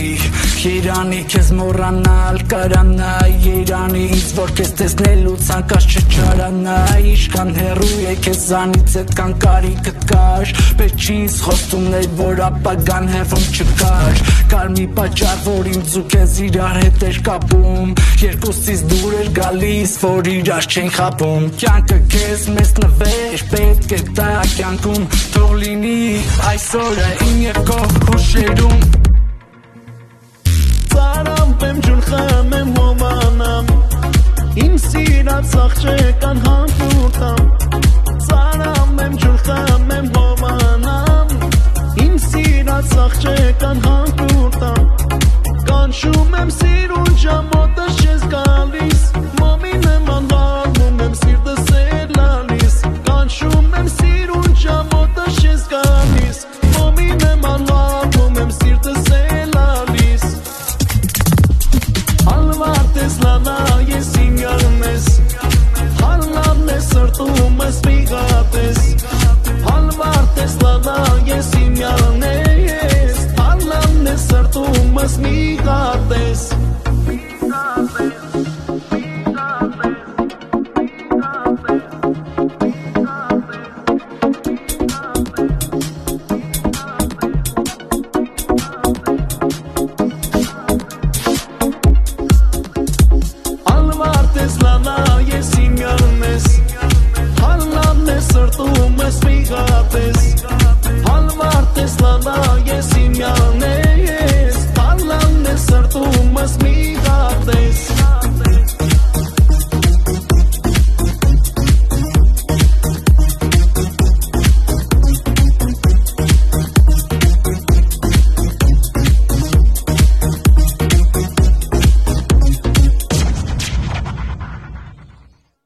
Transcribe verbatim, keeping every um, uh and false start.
Երանի քեզ մոռանալ կարանա Երանի ինձ որ քեզ տեսնելու ցանկաց չչարանա Իշքան հեռու է քեզանից այդքան կարիքդ կար Պետք չի ինձ խոստումներ որ ապագան հեռվում չկար Կար մի պատճառ որ ինձ ու քեզ իրար հետ էր կապում Երկուսից դուր էր գալիս որ իրար չեն խաբում Կյանքը քեզ մեզ նվեր պետք է տա կյանքում Թող լինի այսօրը իմ և քո հուշերում Ծարամ պեմ ջուն խմեմ հոմանամ Իմ սիրած աղջեկան հանքուտամ Ծարամ եմ ջուն խմեմ հոմանամ Իմ սիրած աղջեկան հանքուտամ Կանչում եմ սիրուն ժամոտս չես գալիս Մամին եմ անհարմում եմ սիրտս էր լալիս Կանչում եմ սիրուն ժամոտս չես գալիս Մամին եմ անհարմում եմ սիրտս էր լալիս Հալվարդ ես լանա ես իմ յարմես Հալավն ես սրտում ես միգատ ես Հալվարդ ես լանա ես իմ յարմես Հալավն ես սրտում ես միգատ